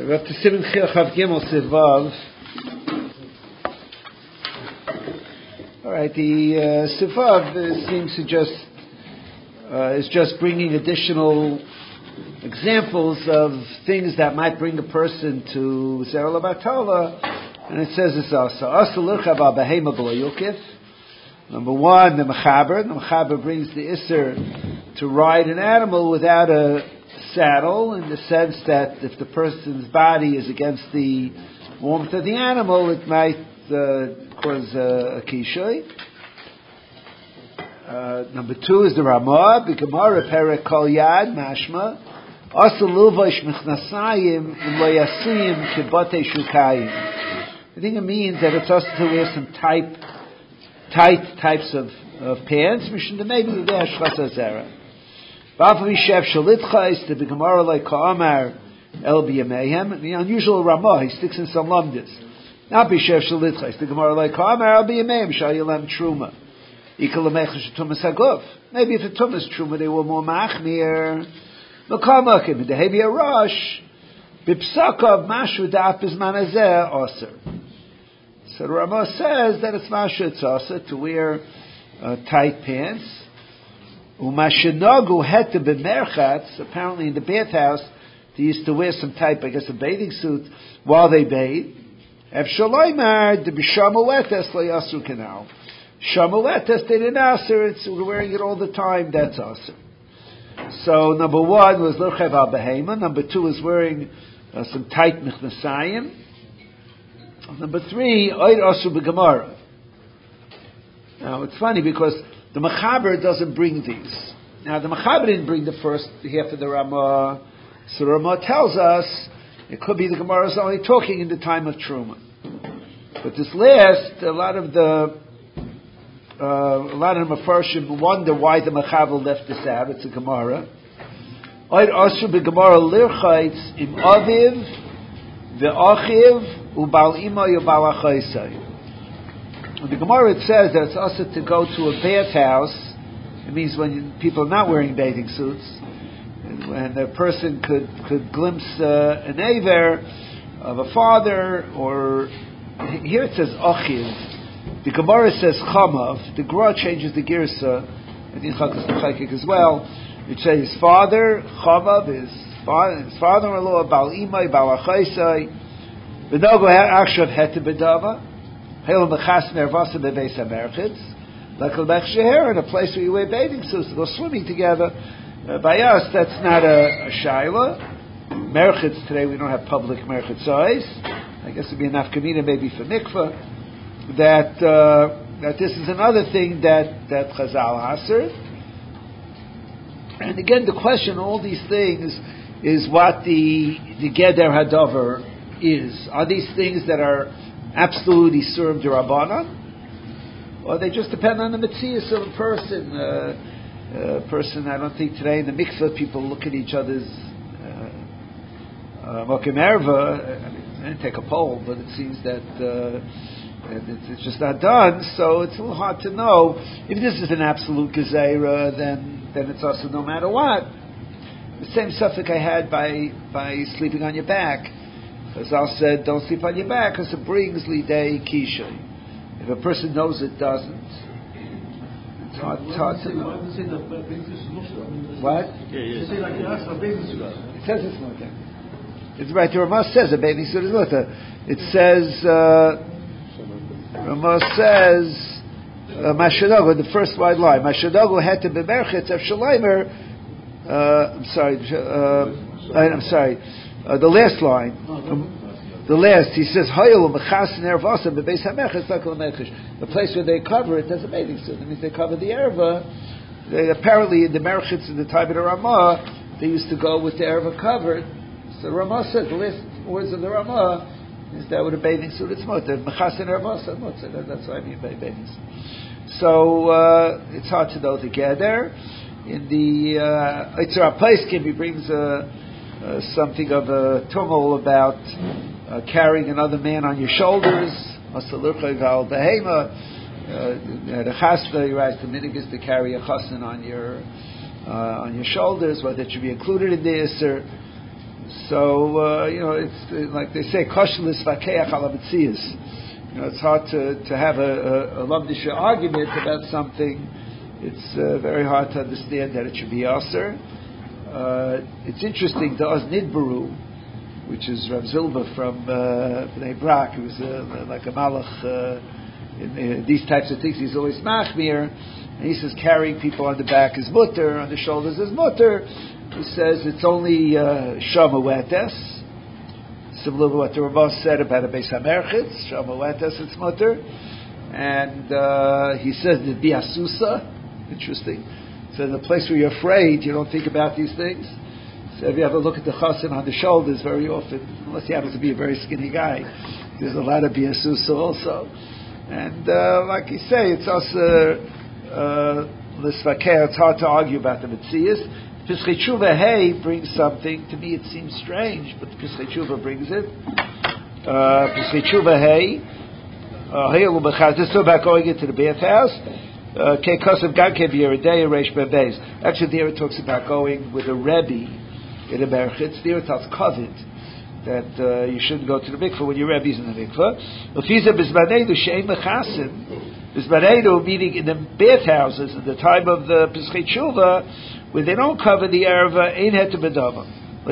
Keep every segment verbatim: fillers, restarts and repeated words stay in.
We're up to Siman Chav Gimel Sivav. All right, the uh, Sivav uh, seems to just uh, is just bringing additional examples of things that might bring a person to Zera Labatala, and it says it's also Asa Lurcha Ba Behema B'Lo Yukif. Number one, the Mechaber. The Mechaber brings the Isser to ride an animal without a saddle, in the sense that if the person's body is against the warmth of the animal, it might uh, cause uh, a kishay. Uh, number two is the Ramah, the Gemara Perek Kol Yad Mashma Asa Luvash Mechnasayim Lo Yasuyim Kibate Shukayim. I think it means that it's also to wear some type, tight types of, of pants. Mishnah maybe the Ashchas Zera. The Gemara like Ka'amar El B'Yamehem. The unusual Ramah, he sticks in some lumdis. Not B'Shev Shalitchais. The Gemara like Ka'amar El B'Yamehem Shayilem Truma. Ikalamech Tumas Haguf. Maybe if the Tumas Truma they were more machmir. L'Kamakim the Hebi Arash B'Psakav Mashu Da'af Bizman Hazeh Aser. So the Ramah says that it's Mashu it's Aser to wear uh, tight pants. Umashinagu had to be merchatz. Apparently, in the bathhouse, they used to wear some type, I guess, a bathing suit while they bathe. If shaloimar the b'shamuletes layasu canal, shamuletes they didn't aser. It's we're wearing it all the time. That's aser. So number one was l'chev al behema. Number two was wearing uh, some tight mechnasayim. Number three, oid asu b'gemara. Now it's funny because the Mechaber doesn't bring these. Now, the Mechaber didn't bring the first half of the Ramah. So the Ramah tells us it could be the Gemara is only talking in the time of Truma. But this last, a lot of the uh, a lot of the Mefarshim wonder why the Mechaber left this out. It's a Gemara. Oid Asher b'Gemara lirchaitz im aviv ve'achiv u'bal ima yu'bal achaisai. In the Gemara it says that it's also to go to a bathhouse. It means when people are not wearing bathing suits, when a person could could glimpse uh, an aver of a father, or here it says achiv. The Gemara says chamav. The Gemara changes the girsa. I think Chakas Nechayik as well. It says his father chamav, his father, his father-in-law bal imay bal achaisai. V'nogo akshav hete bedava. In a place where you wear bathing suits to go swimming together. Uh, by us, that's not a, a shaila. Merchitz today, we don't have public merchitzais. I guess it'd be enough kamina maybe for mikvah. That uh, that this is another thing that that Chazal answered. And again, the question, all these things, is what the the Geder Hadover is. Are these things that are absolutely served Rabbanan, or they just depend on the mitzias of a person. Uh, a person, I don't think today in the mikveh people look at each other's mokem erva. I mean, I didn't take a poll, but it seems that uh, it's just not done. So it's a little hard to know if this is an absolute gezerah. Then then it's also no matter what. The same suffix I had by by sleeping on your back. Chazal said, don't sleep on your back because it brings lidei kishay. If a person knows it doesn't, it's hard, it's hard to know. What? It says it's not there. It's right. The Ramah says a bathing suit is not there. It says, uh, Ramah says, Mashadogo, the first wide line, Mashadogo had to be merchetz of shalaymer. I'm sorry, uh, I'm sorry. Uh, the last line, um, the last, he says, the place where they cover it, there's a bathing suit. That means they cover the erva. They, apparently, in the merchitz in the time of the Ramah, they used to go with the erva covered. So Ramah said, the last words of the Ramah is that with a bathing suit, it's mutter. Mechasin erva, so mutter. That's what I mean by bathing suit. So, uh, it's hard to know together. In the, uh, Yitzhak Paiskim, he brings a, Uh, something of a tumult about uh, carrying another man on your shoulders. Behema, the chasna, he writes the minig is to carry a chassan on your uh, on your shoulders. Whether it should be included in the iser. So, uh, you know, it's uh, like they say, koshelis vakeach ala metzias. You know, it's hard to, to have a, a, a lamdisha argument about something. It's uh, very hard to understand that it should be aser. Uh, it's interesting, the Oz Nidbaru, which is Rav Zilba from uh, Bnei Brak, who was uh, like a malach uh, in uh, these types of things. He's always machmir, and he says carrying people on the back is mutter, on the shoulders is mutter. He says it's only shama wetes, similar to what the Rambam said about a Beis HaMerchitz, shama wetes, it's mutter. And uh, he says the biasusa, interesting. So in the place where you're afraid, you don't think about these things. So if you ever look at the chassan on the shoulders, very often, unless he happens to be a very skinny guy, there's a lot of biasusa also. And uh, like you say, it's also l'svakeh. It's hard to argue about the metzias. Pischei Tshuva Hey brings something. To me, it seems strange, but Pischei Tshuva brings it. Pischei Tshuva Hey. This is about going into the bathhouse. Actually, there it talks about going with a Rebbe in a Merchitz. There it tells Kovid that uh, you shouldn't go to the mikveh when your Rebbe's in the mikveh. Ufiza Bizmaneinu Shein Mechasim. Bizmaneinu, meaning in the bathhouses at the time of the Pischei Tshuva, where they don't cover the erva, ein het bedava.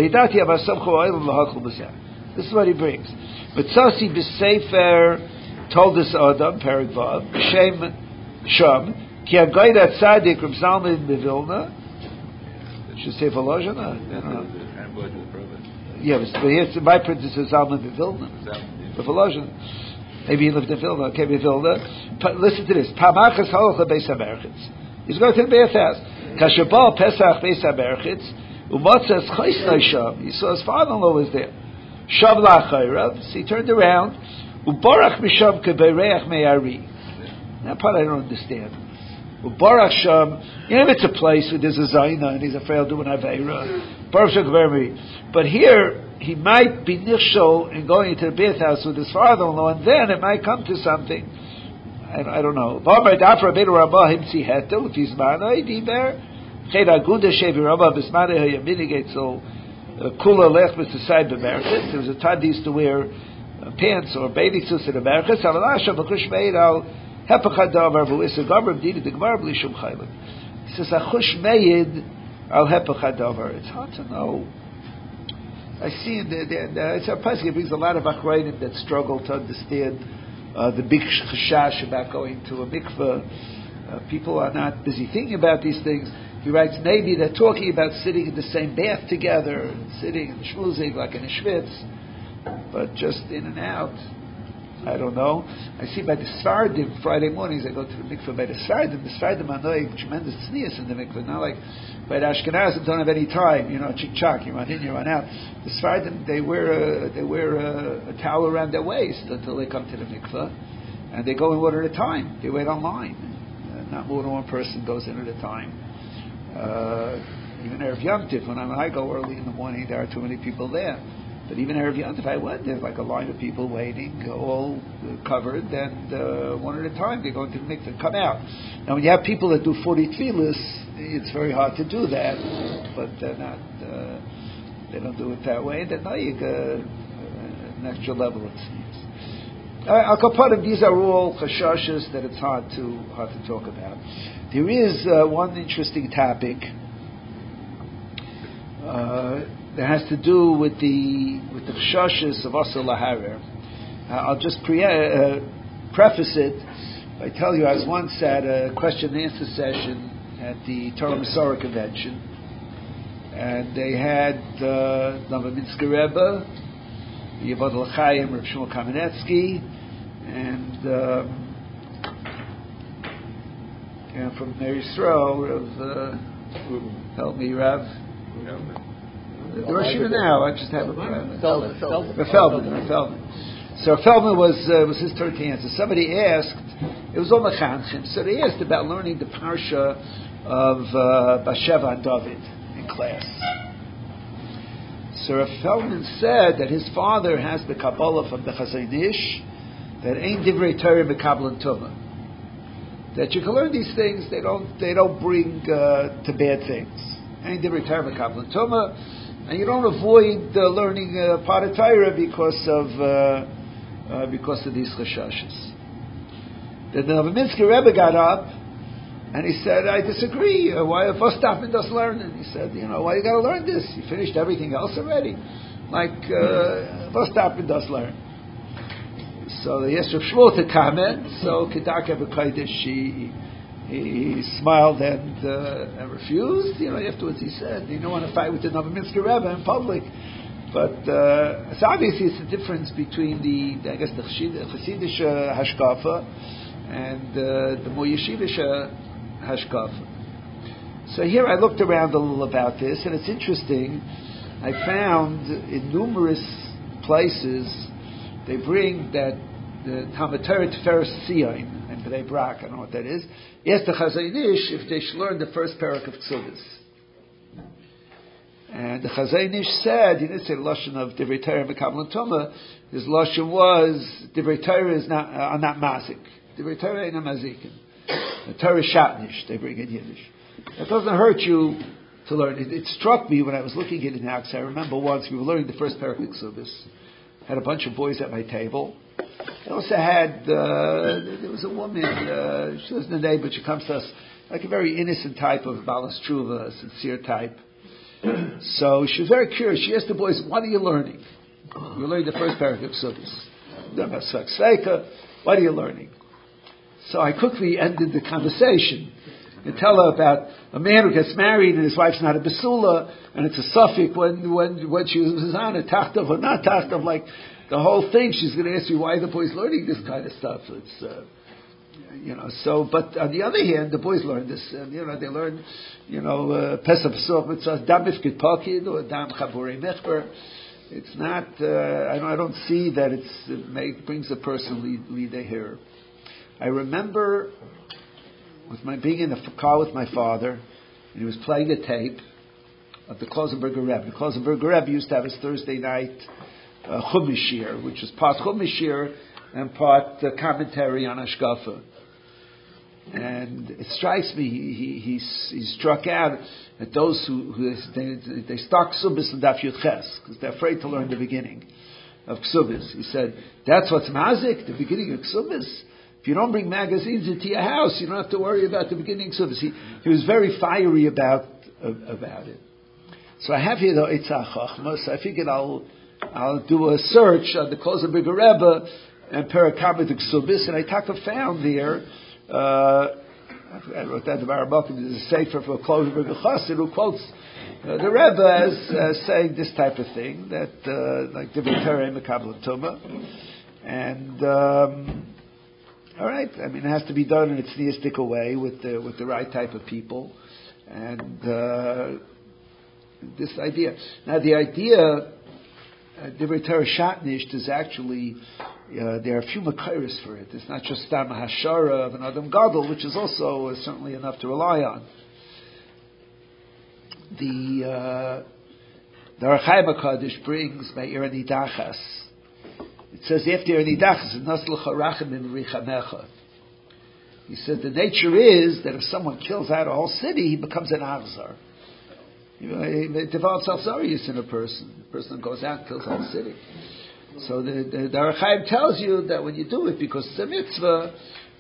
This is what he brings. But Tzasi b'sefer told us Adam Perik Vav Shem Sham Ki Agoyda Tzadik Reb Zalman Bevilna. Should say Volozhina. Yeah, but here's my print is Zalman Bevilna. The Volozhina. Maybe he lived in Vilna. Okay, Bevilna. Listen to this. Pamachas Halacha Beis HaMerchitz. He's going to the bathhouse. Kashabal Pesach Beis HaMerchitz Umotzes Choisnoi Sham. He saw his father-in-law was there. Shav La'achayrav. So he turned around. Ubarach Misham Kebereach Me'ari. That part I don't understand. Ubarach Sham. You know, if it's a place where there's a Zayna and he's afraid of doing Aveira. Baruch Sham Kebereach. But here he might be nichshol in going into the bathhouse with his father-in-law, and then it might come to something. I, I don't know. If he's manai diber, ched aguda shevi rabba bismanai hayamidigate so kula lech b'sasai b'merchitz. There was a time they used to wear uh, pants or bathing suits in the merchitz. Avalasha b'chush meid al hepachad davar v'uisa gavram didi the gemara b'li shum chaylim. He says achush meid al hepachad davar. It's hard to know. I see in the, the, the it's a pasuk. It brings a lot of achrayim that struggle to understand Uh, the big chashash about going to a mikveh. Uh, people are not busy thinking about these things. He writes, maybe they're talking about sitting in the same bath together, sitting and schmoozing like in a schwitz, but just in and out. I don't know. I see by the Sfardim, Friday mornings I go to the mikveh by the Sfardim. The Sfardim are knowing tremendous tznius in the mikveh, not like by the Ashkenazim don't have any time, you know, chick-chack, you run in, you run out. The Sfardim, they wear a, they wear a, a towel around their waist until they come to the mikveh, and they go in one at a time. They wait online. Uh, not more than one person goes in at a time. Uh, even Erev Yom Tif, when I, when I go early in the morning, there are too many people there. But even Erev Yom Tif, I went, there's like a line of people waiting, all covered, and uh, one at a time they go into the mikveh, come out. Now, when you have people that do forty tefillas, it's very hard to do that, but they're not, uh, they don't do it that way. They're not uh, an extra level, it seems. Al kapanim, these are all chashashas that it's hard to hard to talk about. There is uh, one interesting topic uh, that has to do with the with the chashashas of Asur Laharer. Uh, I'll just pre- uh, preface it by telling you I was once at a question and answer session at the Torah Masorah convention, and they had uh, Novominsker Rebbe, Yevod L'chaim, Reb Shmuel Kamenetsky, and um, and from Mary Yisrael, Rav, uh, help me, Rav. The Rosh Hashanah now, I just have a Feldman. Feldman. Feldman. So Feldman was uh, was his turn to answer. Somebody asked, it was all Mechanchim, so they asked about learning the parsha of uh, Basheva and David in class. So Rav Feldman said that his father has the Kabbalah from the Chazon Ish, that ain't divrei Torah mekabel and tumah. That you can learn these things, they don't they don't bring uh, to bad things. Ain't divrei Torah mekabel and tumah. and you don't avoid uh, learning uh, part of Torah because of uh, uh, because of these chashashas. The Novominsker Rebbe got up and he said, "I disagree. Uh, why Vostapin does learn it?" He said, "You know, why you got to learn this? You finished everything else already. Like uh, Vostapin does learn." So the Yesrib Shmuel to comment. So Kedak Ebekaidish, he, he smiled and, uh, and refused. You know, afterwards he said, "You don't want to fight with the Novominsker Rebbe in public." But uh, so obviously it's the difference between the, I guess, the Chassidish uh, Hashkafa and uh, the more Yeshivish uh, Hashkafa. So here I looked around a little about this, and it's interesting. I found in numerous places they bring that the Talmud Torah Tiferes Tzion and B'nai Brak, I don't know what that is. Asked the Chazon Ish if they should learn the first parak of Ksubis. And the Chazon Ish said, he didn't say the Lashon of Divrei Torah Mekabel Tuma. His Lashon was, Divrei Torah is not, uh, are not mazik. Divrei Torah ain't a mazikin. The Torah Shatnish, they bring in Yiddish. That doesn't hurt you to learn. It, it struck me when I was looking at it now, because I remember once we were learning the first parak of Ksubis. Had a bunch of boys at my table. I also had, uh, there was a woman, uh, she wasn't a neighbor, but she comes to us like a very innocent type of Balas Truva, a sincere type. So she was very curious. She asked the boys, "What are you learning?" We're learning the first parak of Ksubis. What are you learning? So I quickly ended the conversation and tell her about a man who gets married and his wife's not a basula, and it's a suffix when when when she was on a tachtav or not tachtav, like the whole thing. She's going to ask you why the boys learning this kind of stuff. It's uh, you know. So, but on the other hand, the boys learn this. And, you know, they learn, you know, pesach pesach mitzvah dam ifkid pakid or dam chaburei mechber. It's not. Uh, I don't. I don't see that it's it may, brings a person lead lead a here. I remember with my being in the car with my father, and he was playing a tape of the Klausenberger Rebbe. The Klausenberger Rebbe used to have his Thursday night uh, Chumash year, which was part Chumash year and part uh, commentary on Hashkafa. And it strikes me, he, he, he, he struck out at those who, who they, they start Ksubis and Daf Yud Ches, because they're afraid to learn the beginning of Ksubis. He said, that's what's mazik, the beginning of Ksubis. If you don't bring magazines into your house, you don't have to worry about the beginning of Ksubis. He, he was very fiery about, uh, about it. So I have here the Eitzah Chachma, so I figured I'll, I'll do a search on the Klausenberger Rebbe and Perakamet Ksubis, and I found there, Uh, I wrote that the Barabakim is a sefer for Klausenberger Chassid who quotes uh, the Rebbe as uh, saying this type of thing, that uh, like Divrei Torah Mekabel Tuma, and um, all right, I mean it has to be done in a tzniistic way with the with the right type of people, and uh, this idea. Now the idea uh, Divrei Torah Shatnish is actually. Uh, there are a few makairis for it. It's not just Stam Hashara of an Adam Gadol, which is also uh, certainly enough to rely on. The uh, the Archaim HaKadosh brings by Irani Dachas. It says after Irani Dachas, Nasl Charachim in Richamecha. He said the nature is that if someone kills out a whole city, he becomes an Avzar. You know, it develops Avzarius in a person. The person goes out and kills a whole city. So the, the, the Archaim tells you that when you do it, because it's a mitzvah,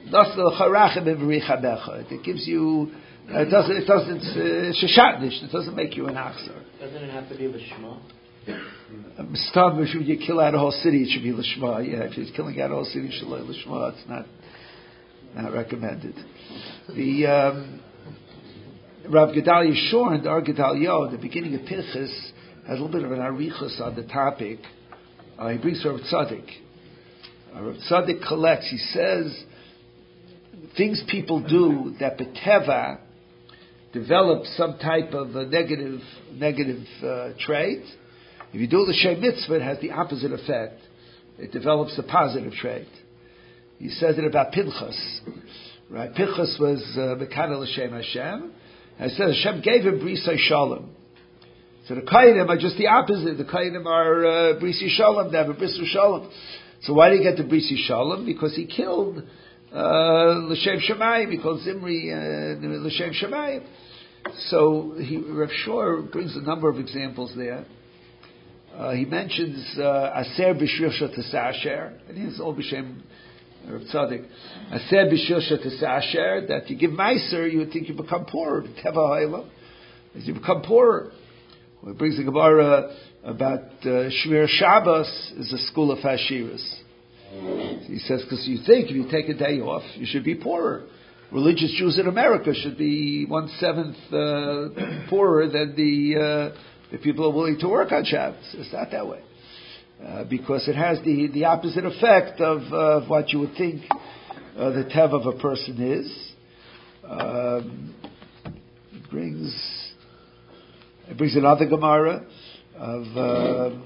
it gives you, uh, it doesn't, it doesn't, uh, it doesn't make you an achzar. Doesn't it have to be l'shma? Um, if you kill out a whole city, it should be l'shma. Yeah, if you're killing out a whole city, it should be l'shma. It's not, not recommended. The um, Rav Gedalia Shor and Ar Gedalia, the beginning of Pinchas, has a little bit of an arichus on the topic. Uh, he brings Rav Tzaddik. Uh, Rav Tzaddik collects. He says things people do that beteva develop some type of a negative negative uh, trait. If you do l'shem mitzvah, it has the opposite effect. It develops a positive trait. He says it about Pinchas. Right? Pinchas was mekana l'shem Hashem. And it says Hashem gave him brisay shalom. So the Kainim are just the opposite. The Kainim are uh, Brisi Shalom. They have a Brisu Shalom. So why did he get the Brisi Shalom? Because he killed uh, L'Shem Shemayim. He called Zimri uh, L'Shem Shemayim. So he, Rav Shor brings a number of examples there. Uh, he mentions Aser B'Shir T'Sasher. I think it's all B'Shem Rav Tzaddik. Aser B'Shir T'Sasher, that you give Meiser, you would think you become poorer. Teva Ha'ila, as you become poorer. Well, it brings a Gemara about uh, Shmir Shabbos is a school of Hashiras. He says, because you think if you take a day off, you should be poorer. Religious Jews in America should be one seventh uh, poorer than the uh, the people who are willing to work on Shabbos. It's not that way, uh, because it has the, the opposite effect of, uh, of what you would think uh, the tev of a person is. Um, it brings it brings another Gemara of uh,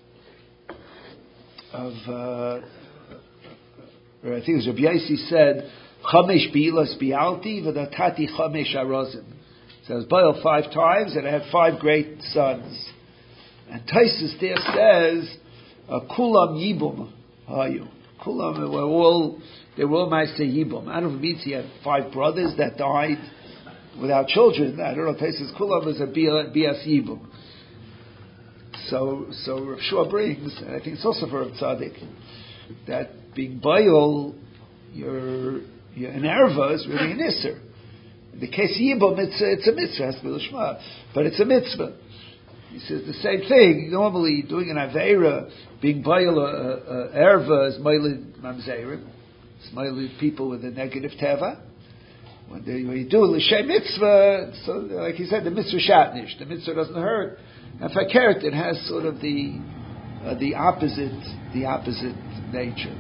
of uh, I think it was Rabbi Yossi said, Chamesh bi'las bi'alti v'datati chamesh arazim. So I was boiled five times and I had five great sons. And Taisus there says, Kulam yibum hayu. Kulam were all, they were all Maaseh yibum. I don't know if it means he had five brothers that died without children. I don't know. Taisus Kulam was a bias yibum. So, so Rav Shua brings, and I think it's also for Rav Tzaddik, that being boiled, you're Yeah, an erva is really an isser. In the case of Yibum, it's a, it's a mitzvah, it has to be l'shma, but it's a mitzvah. He says the same thing. Normally, doing an aveira, being bayil a, a, a erva is mailid mamzerim. It's mailid people with a negative teva. When, they, when you do l'shem mitzvah, so like he said, the mitzvah shatnish, the mitzvah doesn't hurt. And fakert, it has sort of the uh, the opposite, the opposite nature.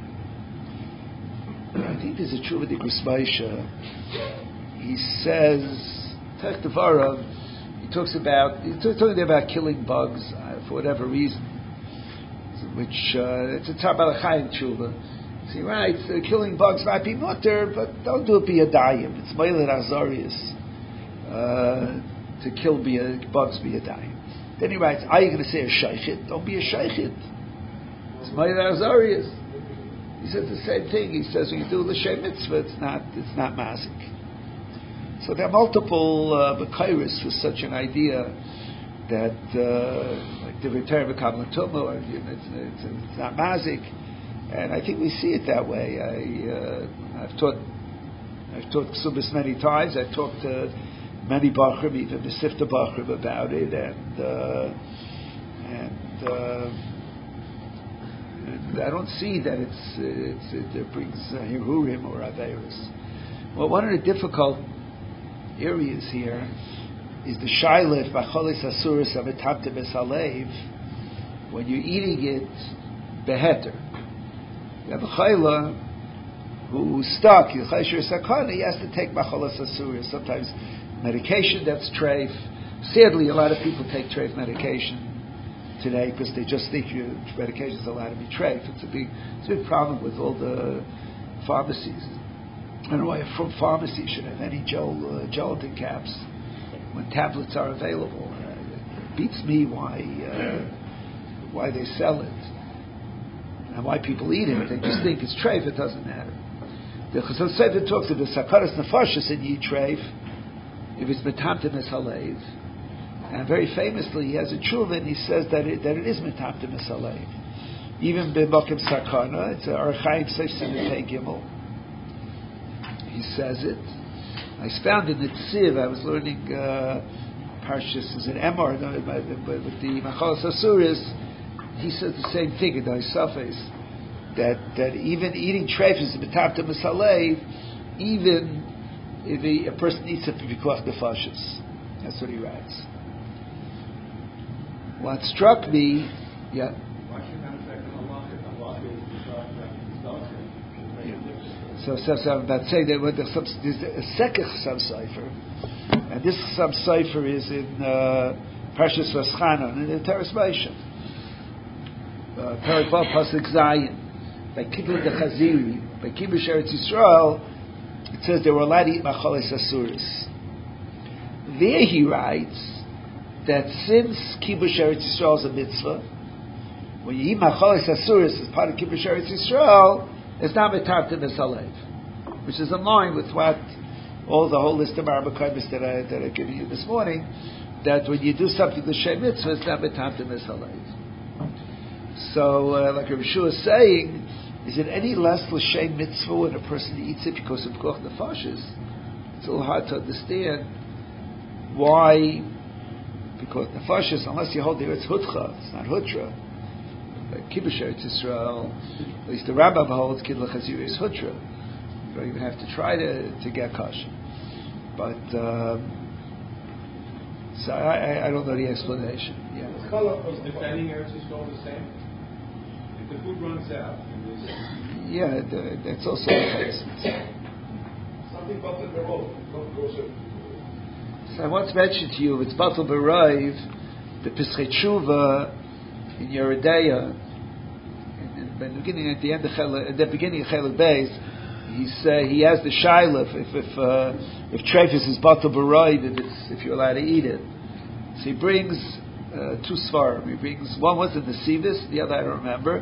I think there's a true with the Grismaisha. He says, Tech Devarav, he talks about, he's talking there about killing bugs uh, for whatever reason, which, uh, it's a Tabal Tshuva. So he writes, uh, killing bugs might be mutter, but don't do it be a dayim. It's Meilet Azarius, uh, to kill be a, bugs be a dayim. Then he writes, are you going to say a shaychit? Don't be a shaychit. It's Meilet Azarius. He says the same thing. He says when you do l'shem mitzvah, it's not it's not mazik. So there are multiple bekairis uh, for such an idea that uh, like the return of a kabbalah or it's, it's, it's not mazik, and I think we see it that way. I uh, I've taught I've taught ksubis many times. I've talked to many bachrim, even the sifta bachrim about it, and uh, and. Uh, I don't see that it's, it's it brings uh, Hirurim or Averis. Well, one of the difficult areas here is the Shailef Bacholis Asuris Avetapte Besalev, when you're eating it beheter. You have a Chayla who's stuck, he has to take Bacholis Asuris, sometimes medication that's treif. Sadly, a lot of people take treif medication today because they just think your medication is allowed to be treif. It's a big, it's a big problem with all the pharmacies. I don't know why a pharmacy should have any gel, uh, gelatin caps when tablets are available. Uh, it beats me why uh, why they sell it and why people eat it. They just think it's treif. It doesn't matter. The Chazal Sefer talks about the sakaras nefashis in yi treif if it's metamtem es halev. And very famously, he has a tshuva, and he says that it, that it is metamtem es halev. Even b'makim sakana, it's a archaim seif simitei gimel. He says it. I found in the Tziv, I was learning uh, Parshas, is it Emor, no, with the Machalas Asuris, he says the same thing in the Isafes, that, that even eating treif is metamtem es halev, even if a, a person eats it b'pikuach nefashis. That's what he writes. What struck me, yeah. So, so, so I'm about to say that there's a sekech sub cipher, and this sub cipher is in uh, Parshas Vaschanan in the Teres Moshe, Perek Vav Pasuk Zayin, by Kibul de Chaziri, by Kibush Eretz Yisrael. It says they were allowed to eat macholes asuris. There he writes that since Kibush Eretz Yisrael is a mitzvah, when you eat macholes asuris as part of Kibush Eretz Yisrael, it's not metamtem es halev, which is in line with what all the whole list of Arabakaimis that I that I given you this morning, that when you do something l'shem mitzvah, it's not betamtim es halayv. So, uh, like Rav Shua is saying, is it any less l'shem mitzvah when a person eats it because of koch nefashis? It's a little hard to understand why. Because nefashis, unless you hold there, it's hutcha, it's not hutra. Like Kibbush Eretz Yisrael, at least the Rambam holds Kid L'Chazir is hutra. You don't even have to try to, to get kosher. But um, so I, I don't know the explanation. Yeah. Is defending Eretz Yisrael the same? If the food runs out, yeah, the, that's also the case. Something batal b'rov, not kosher. So I once mentioned to you, if it's batal b'rov, the Pesach Tshuva in Yeridea, in the beginning, at the end of Chel, at the beginning of Chelek Beis, he say he has the shaila if if if, uh, if treifus is batal b'rov, if it's if you're allowed to eat it. So he brings uh, two svarim. He brings one was in the Sivis, the other I don't remember.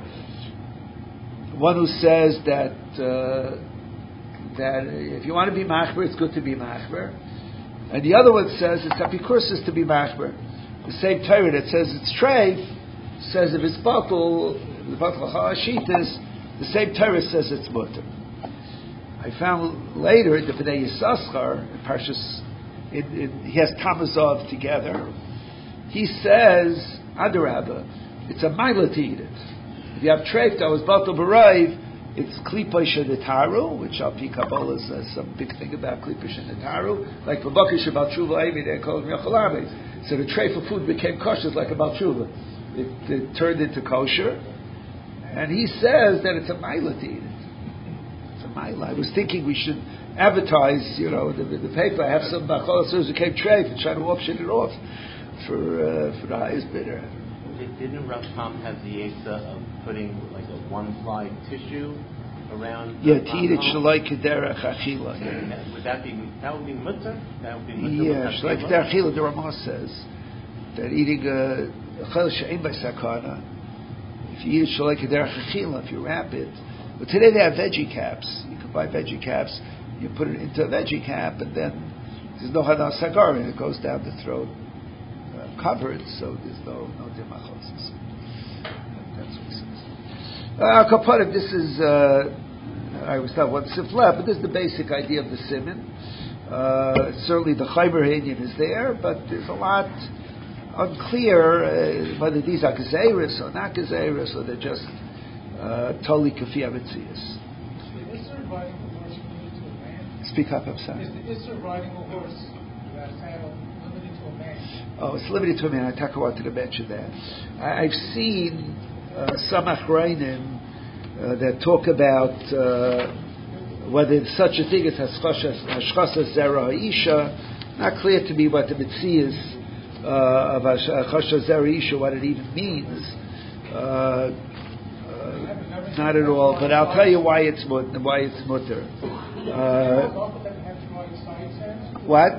One who says that uh, that if you want to be machber, it's good to be machber, and the other one says it's apikursus to be machber. The same Torah that says it's treif says if it's batul, the batul ha'ashitas, the same Torah says it's mutter. I found later the Bnei Yissaschar in Parshas, it, it, he has Tamazov together. He says, Adarabba, it's a mila to eat it. If you have treif that was batul b'rov, it's klipa shenetaru, which al pi Kabbalah is uh, some big thing about klipa shenetaru, like v'bakir shebal tshuva aimi they call it miyachal ames. So the treif of food became kosher like a bal tshuva. It, it turned into kosher, and he says that it's a mila to eat it. It's a mila. I was thinking we should advertise, you know, the, the paper. I have some bachol says it came treif and try to auction it off for uh, for the highest bidder. Didn't Rav Tam have the Yetza of putting like a one-ply tissue around? Yeah, to eat it shalai kederach achila. Would that be that would be mutter? That would be mutter. Yeah, shalai kederach achila. The Ramah says that eating a chel she'ein by sakana, if you eat it shalai kederach achila, if you wrap it. But today they have veggie caps. You can buy veggie caps. You put it into a veggie cap, and then there's no hadar sagar, and it goes down the throat. Covered, so there's no no dimachosis. That's what he says. Al kaparim, this is uh, I was not one sifla, but this is the basic idea of the siman. Uh, certainly, the chaymer heinyan is there, but there's a lot unclear uh, whether these are gezeirus or not gezeirus, or they're just totally kafiyah mitzias. Is there riding a horse limited to a man? Speak up, I'm sorry. Is there riding a horse without a saddle? Oh, it's limited to a man. I talk wanted to mention that. I, I've seen uh, some achrayim uh, that talk about uh, whether such a thing as hashchasa zera isha. Not clear to me what the mitzvah is uh, of hashchasa zera isha, what it even means. Uh, uh, not at all. But I'll tell you why it's mutter. Why it's mutter. Uh, what?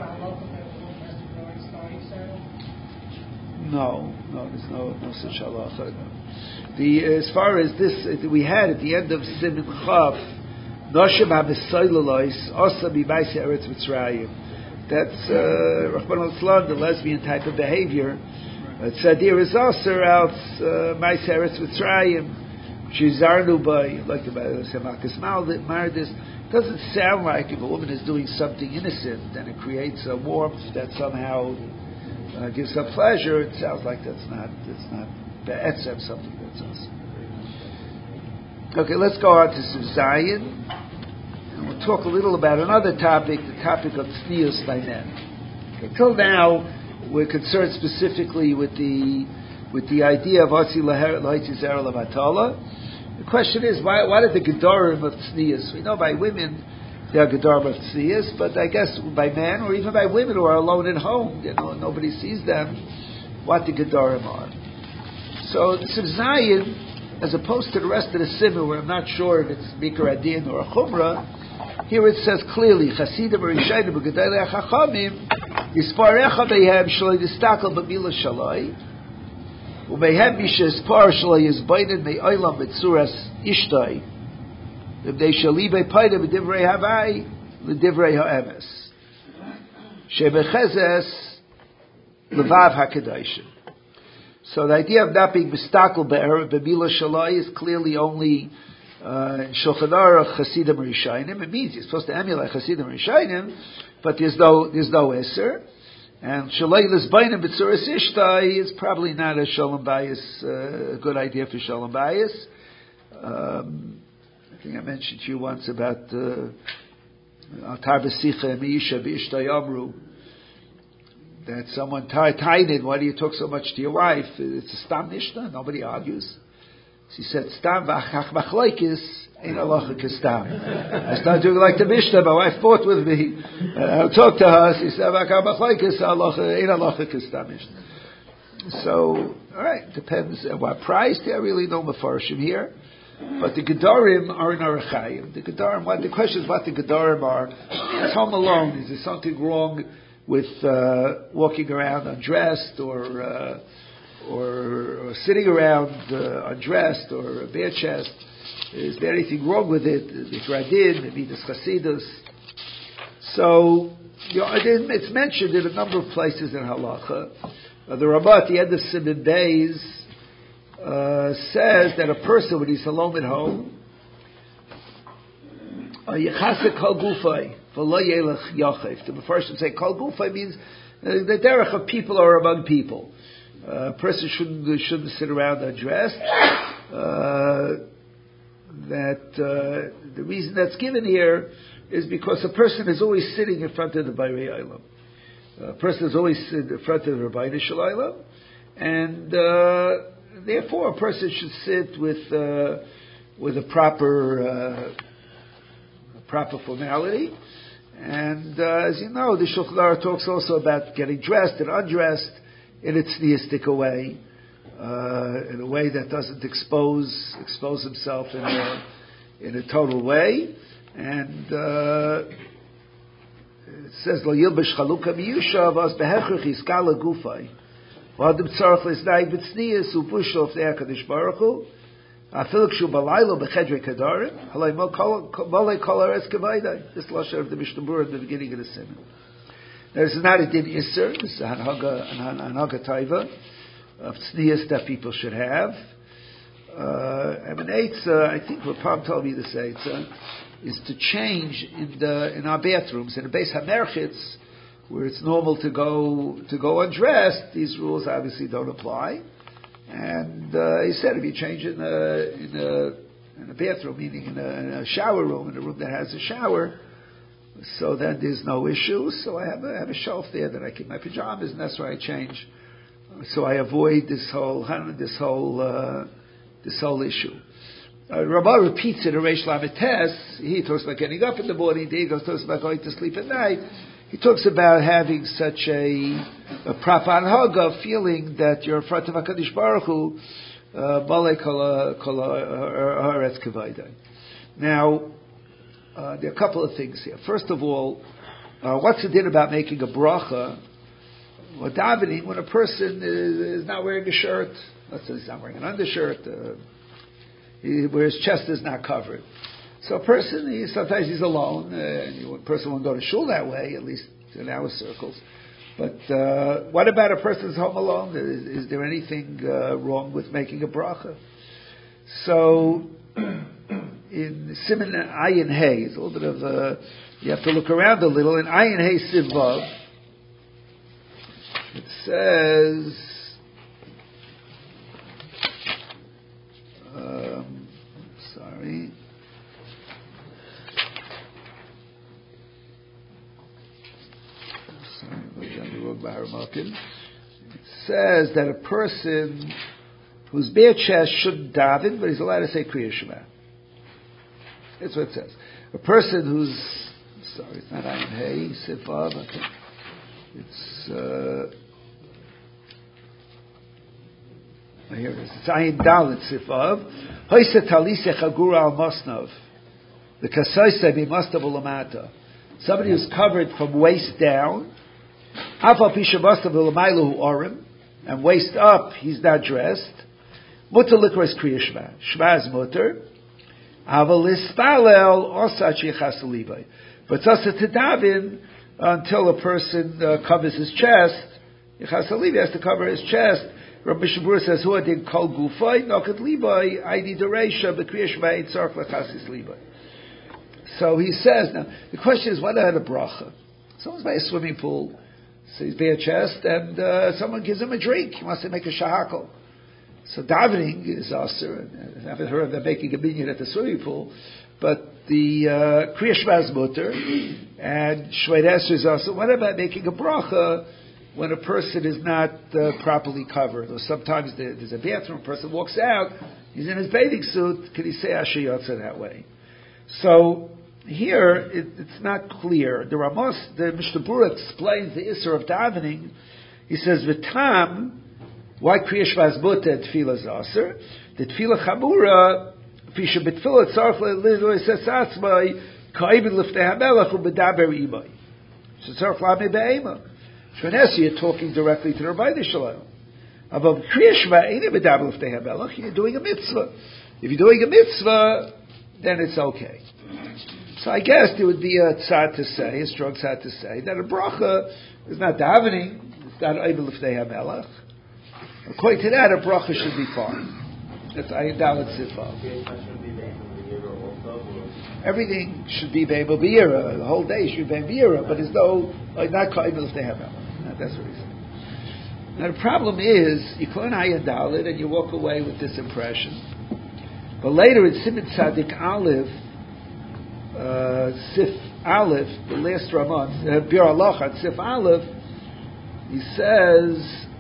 No, no, there's no no such halacha. No. The as far as this we had at the end of Siman Chaf, Noshem HaMesaylelois Osa Mimaisei Eretz Mitzrayim. That's Rachman al-Islam, the lesbian type of behavior. Tzadir is also out Maisei Eretz Mitzrayim. Shizarnu by like the Semakas Mardis. Doesn't sound like if a woman is doing something innocent, then it creates a warmth that somehow. Uh, gives some pleasure. It sounds like that's not that's not be'etzem, something that's awesome. Okay, let's go on to Zion, and we'll talk a little about another topic, the topic of tznius by men. Okay, till now, we're concerned specifically with the with the idea of Hatzi Lahitzi Zera Lavatala. The question is, why why did the gedarim of tznius? We know by women. They are gedarim of tznius, but I guess by men or even by women who are alone at home, you know, nobody sees them, what the gedarim are. So the Zion, as opposed to the rest of the Simon, where I'm not sure if it's Mikra Adin or a Chumrah, here it says clearly, Chasidim Rishayim B'Gedalei HaChachamim Yisparecha Beihem Shaloi Distakel B'Mila Shaloi U'Beihem Mishes Par Shaloi Yizbainin Me'olam B'Tzuras Ishtoi If they shall leave a paida b'divrei havai l'divrei ha'emes. Shebechezes levav hakadoshim. So the idea of not being mistakel be'er b'mila shalai is clearly only uh, Shulchan Aruch Chasidim Rishayim. It means you're supposed to emulate Chasidim Rishayim, but there's no there's no iser. And shalai l'zbainim b'tzuras ishtai is probably not a shalom bayis, uh, a good idea for shalom bayis. Um, I think I mentioned to you once about Altar B'Sicha Meisha B'Ishtai Amru, that someone tied in, why do you talk so much to your wife? It's a stam nishta, nobody argues. She said, stam v'achach machlaikis, ain't halacha kestam. I started doing like the Mishnah, my wife fought with me. Uh, I talked to her, she said, v'achach machlaikis, ain't halacha kestam Mishnah. So, alright, depends on what price. There are really no mafarshim here. But the Gedarim are in Arachayim. The Gedarim, what the question is what the Gedarim are. It's home alone. Is there something wrong with uh, walking around undressed or, uh, or or sitting around uh, undressed or a bare chest? Is there anything wrong with it? The Radin, maybe the Chasidus. So, you know, it's mentioned in a number of places in Halacha. Uh, the Ramah at the end of Siman Beis Uh, says that a person, when he's alone at home, Yechasek kol gufay v'lo yelech yachev. The first would say kol gufay means uh, the derech of people are among people. Uh, a person shouldn't shouldn't sit around undressed. Uh, that uh, the reason that's given here is because a person is always sitting in front of the Bayrei Olam. A person is always in front of the Rabbeinu Shel Olam, and uh, therefore, a person should sit with uh, with a proper uh, proper formality. And uh, as you know, the Shulchan Aruch talks also about getting dressed and undressed in a tzniistic way, uh, in a way that doesn't expose expose himself in a in a total way. And uh, it says, "Lo yilbesh chalukah miyushav as behechrich iskala gufay." V'adam tzarich l'znai b'tznius u'pusho of the HaKadosh Baruch Hu afil kshu balaylo b'chedrei kadarim halay molei kol haaretz k'vaydai. This lashon of the Mishnah Berurah at the beginning of the Siman. This is not a din iser. This is a hanhaga, an hanhaga taiva of tznius that people should have. Uh, and an eitzah, I think what Pam told me this eitzah, is to change in the in our bathrooms in the Beis HaMerchitz, where it's normal to go to go undressed. These rules obviously don't apply. And uh, he said if you change in a in a, in a bathroom, meaning in a, in a shower room, in a room that has a shower, so then there's no issue. So I have a, I have a shelf there that I keep my pajamas, and that's where I change. So I avoid this whole this whole uh, this whole issue. Uh, Rabbah repeats it in Reish Lamed Tes. He talks about getting up in the morning. He goes talks about going to sleep at night. He talks about having such a, a proper anhaga, feeling that you're in front of HaKadosh Baruch Hu, balei kol haaretz k'vaydai. Now, uh, there are a couple of things here. First of all, uh, what's the din about making a bracha or davening when a person is, is not wearing a shirt? Let's say he's not wearing an undershirt, uh, he, where his chest is not covered. So a person, he, sometimes he's alone, uh, and a person won't go to shul that way, at least in our circles. But uh, what about a person's home alone? Is, is there anything uh, wrong with making a bracha? So, in Siman Ayin Hay, it's a little bit of, uh, you have to look around a little. In Ayin Hay Sivav, it says, um, sorry, it says that a person whose bare chest shouldn't daven, but he's allowed to say Kriya Shema. That's what it says. A person who's, sorry, it's not Ayin Hey, Sifav, I think. It's, uh, oh, here it is. It's Ayin Dalit Sifav. Hoyse Talise Chagura al Mosnov. The Kasaisa Bimastav Ulamata. Somebody who's covered from waist down, and waist up, he's not dressed. Mutter likros Kriya Shema. Shema is mutter. But it's also to daven until a person uh, covers his chest. Yichas Halevi has to cover his chest. Rabbi Shabur says, "Who did kol gufay nokat libay aidi dereisha b'kriyas shema eitzarch lechasis libay." So he says. Now the question is, what about a bracha? Someone's by a swimming pool, so he's bare chest, and uh, someone gives him a drink. He wants to make a shahakol. So davening is also. I haven't heard of them making a minyan at the swimming pool, but the uh, Kriya Shema is mutter, and Shveit Esher is also. What about making a bracha when a person is not uh, properly covered? Or sometimes there, there's a bathroom, a person walks out, he's in his bathing suit, can he say Asher Yotza that way? So here, it, it's not clear. The Ramos, the Mishnah Berurah explains the Isser of davening. He says, V'tam, why Kriya Shema is mutter and Tefillah is aser? The Tefillah Chamura, Fisha B'Tefillah Tzarech L'Loi Ses Atzmai, Ka'ibin L'Ftei HaMelech U'Bedaber Imai. So Tzarech L'Amei Be'ema. Shvanesu, you're talking directly to the Rabbi Shalom. Above Kriya Shema, ain't it Bedaber L'Ftei HaMelech, you're doing a mitzvah. If you're doing a mitzvah, then it's okay. So I guess there would be a tzad to say, a strong tzad to say, that a bracha is not davening, it's not Ka'ibin L'Ftei HaMelech. According to that, a bracha should be fine. That's Ayin Dalet Sifah. Everything should be Be'ema B'yira. The whole day should be Be'ema B'yira, but there's no, like, not Ka'ibin L'Ftei HaMelech. That's what he said. Now the problem is, you call an Ayin Dalet and you walk away with this impression. But later in Siman Tzadik Aleph, uh, Sif Aleph, the last Ramah, uh, Bir Allah on Sif Aleph, he says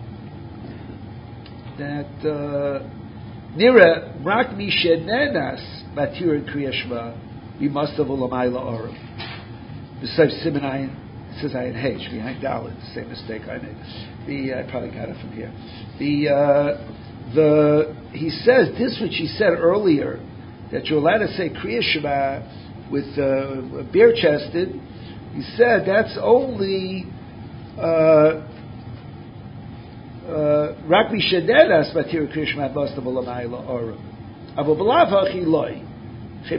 that uh, Nira Rak Mishenenas Matir Kriya Shema, we must have Ulamayla Orim. Besides Siman Ayin, it says Ayin H behind Dalet, same mistake I made. The I probably got it from here. The uh, the he says this, which he said earlier, that you're allowed to say Kriya Shema with uh, bare chested. He said that's only Rak Mishenenas Matir Kriya Shema must have Ulamayla Orim. Abu Balav Achi Loi. See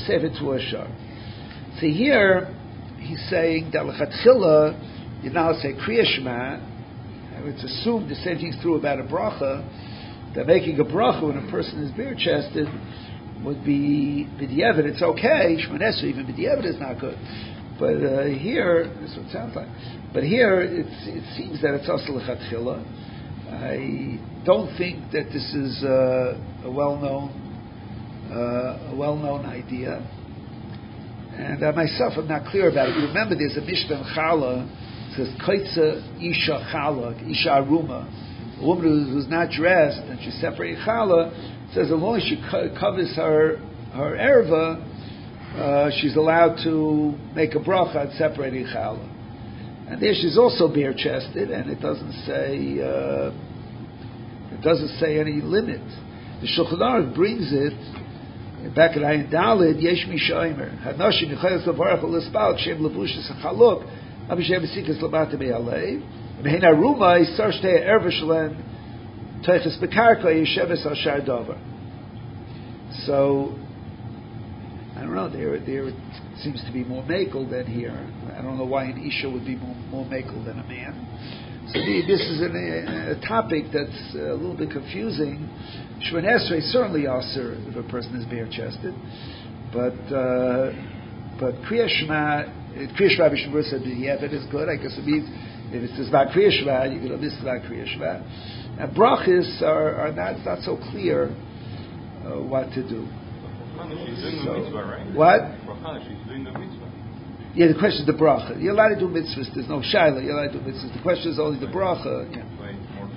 here, he's saying that l'chatchila, you now say Kriya Shema, and it's assumed the same thing's true about a bracha, that making a bracha when a person is bare chested would be b'diavad. It's okay, Shmonesu, even b'diavad is not good. But uh, here, this is what it sounds like. But here, it's, it seems that it's also l'chatchila. I don't think that this is uh, a well-known Uh, a well-known idea, and uh, myself I'm not clear about it. You remember there's a Mishnah in Chala, it says Kaitza Isha Chala, Isha Aruma, a woman who's, who's not dressed and she's separating Chala, says as long as she co- covers her her erva, uh, she's allowed to make a bracha on separating Chala. And there she's also bare chested, and it doesn't say uh, it doesn't say any limit. The Shulchan Aruch brings it. Back at Ayin Daled, Yesh Mishoimer. Hanoshim Yichayos Levarach L'Spal Kshem Levushis Chaluk Abishem Besikas Labata Be'alei Mehin Aruma Yisar Shtei Erva Shalem Teiches Bekarka Yesheves Al Shar Dover. So I don't know. There, there it seems to be more makel than here. I don't know why an isha would be more, more makel than a man. So the, this is an, a, a topic that's a little bit confusing. Shemon Esrei certainly aser if a person is bare-chested, but uh, but Kriya Shema, Kriya Shema B'Shemur said yeah, that is good. I guess it means if it's about Kriya Shema, you can know this is about Kriya Shema. And brachas are, are not not so clear uh, what to do. She's doing So, the mitzvah, right? what? She's doing the mitzvah. Yeah, the question is the bracha. You're allowed to do mitzvahs. There's no shaila. You're allowed to do mitzvahs. The question is only the bracha. Yeah. Wait, more.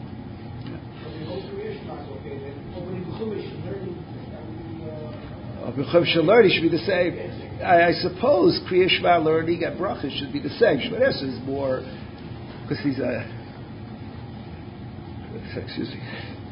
B'chuv shel learning should be the same. I, I suppose Kriya Shema learning and bracha should be the same. Shemon Esrei is more because he's a. Excuse me.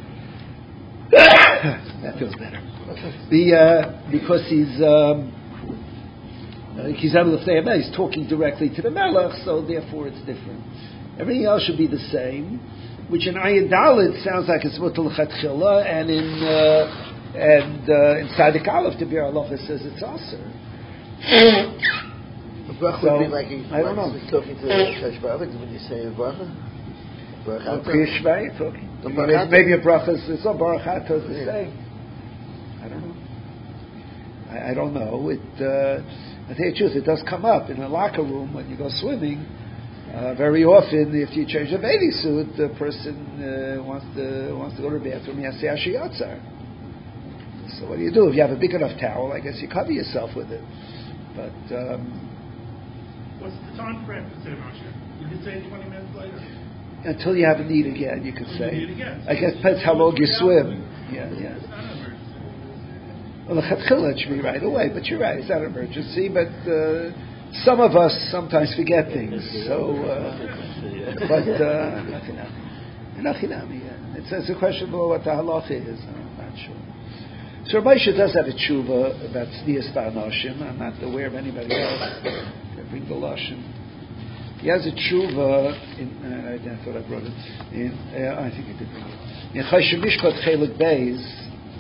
That feels better. The uh, because he's um, he's able to say he's talking directly to the Melech, so therefore it's different. Everything else should be the same, which in Ayin Dalet sounds like it's mutal chatchila, and in uh, and uh, in Tzadik Aleph the Bir Allah says it's aser. A bracha So, would be like he, I don't like know. he's talking to Chash Baruch when you say a bracha. Well, Bracha. Kriya Shema, you're talking. The Maybe, Baruch maybe a bracha is it's all Baruch Atah is the Yeah. same. I don't know. I, I don't know. It. Uh, I tell you the truth, it does come up in a locker room when you go swimming. Uh, very often, if you change a bathing suit, the person uh, wants to wants to go to the bathroom. He has to say Ashiyatzar. So what do you do? If you have a big enough towel, I guess you cover yourself with it. But um, what's the time frame for Seder Moshe? You could say twenty minutes later. Until you have a need again, you could say. You need again. I guess it depends how long you swim. Yeah, yeah. It's not an emergency. Well, the Chatchila, it should be right away, but you're right, it's not an emergency, but uh, some of us sometimes forget things, so, uh, but, uh, Nachinami, yeah. It's, it's a question about what the halacha is, I'm not sure. So Moshe does have a tshuva about Tznius Ba'anoshim. I'm not aware of anybody else that bring the Lashon. He has a tshuva in, uh, I thought I brought it, in, uh, I think I did bring it. In Choshen Mishpat Chelik Beis,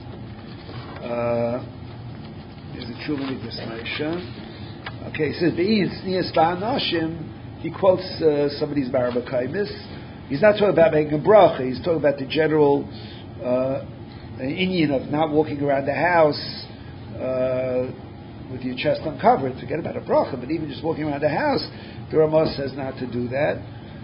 Uh, there's a tshuva with this Moshe. Okay, he says Be'in Tznius Ba'anoshim. He quotes uh, somebody's Barabakaimis. He's not talking about making a bracha. He's talking about the general uh, inyan of not walking around the house uh, with your chest uncovered. Forget about a bracha, but even just walking around the house, the Ramah says not to do that.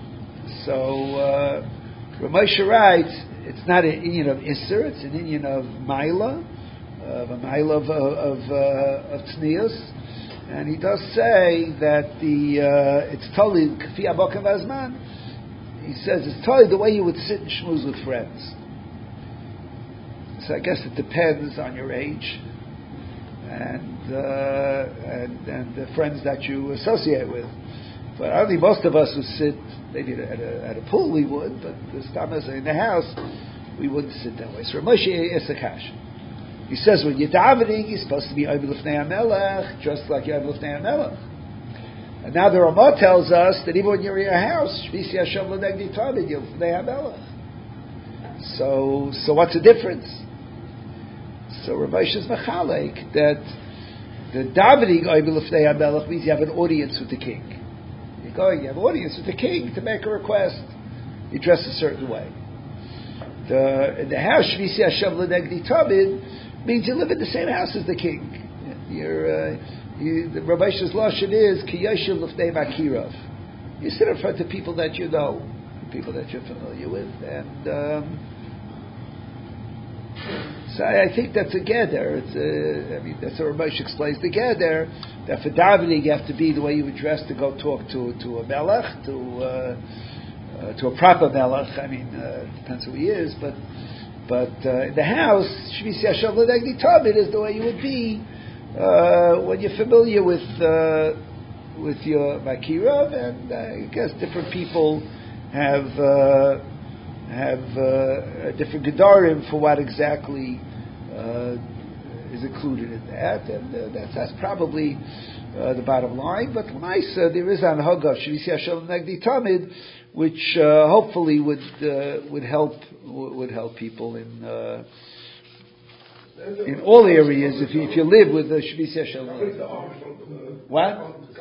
So uh, Ramosha writes, it's not an inyan of Isser, it's an inyan of Maila. Of a mile of of uh, of tznius, and he does say that the uh, it's totally kfi abokim v'azman. He says it's totally the way you would sit and schmooze with friends. So I guess it depends on your age and uh, and and the friends that you associate with. But I think most of us would sit maybe at a, at a pool we would, but the stamas in the house we wouldn't sit that way. So Moshe Esakash. He says when you're davening, you're supposed to be Omer Lifnei HaMelech, just like you're Omer Lifnei HaMelech. And now the Ramah tells us that even when you're in your house, Shvisi Hashem L'negdi Tamid, you're Lifnei HaMelech. So, so what's the difference? So Rav Moshe is Mechalek that the davening Omer Lifnei HaMelech means you have an audience with the king. You're going, you have an audience with the king to make a request. You dress a certain way. The, in the house, Shvisi Hashem L'negdi Tamid, means you live in the same house as the king. You're, uh, you, the Rav Moshe's lashon is ki yoshev l'fnei makirav. You sit in front of people that you know, people that you're familiar with, and um, so I, I think that's a gather. It's a, I mean, that's what Rav Moshe explains the gather. That for davening you have to be the way you would dress to go talk to to a melech, to uh, uh, to a proper melech. I mean, uh, it depends who he is, but. But uh, in the house, Shvisi Hashem L'negdi Tamid is the way you would be uh, when you're familiar with uh, with your Makirav, and uh, I guess different people have uh, have uh, different Gedarim for what exactly uh, is included in that, and uh, that's, that's probably uh, the bottom line. But nice, uh, there is an Haggav Shvisi Hashem L'negdi Tamid, which uh, hopefully would uh, would help would help people in uh, in all areas. If you, if you live with the Shvisi Hashem, what?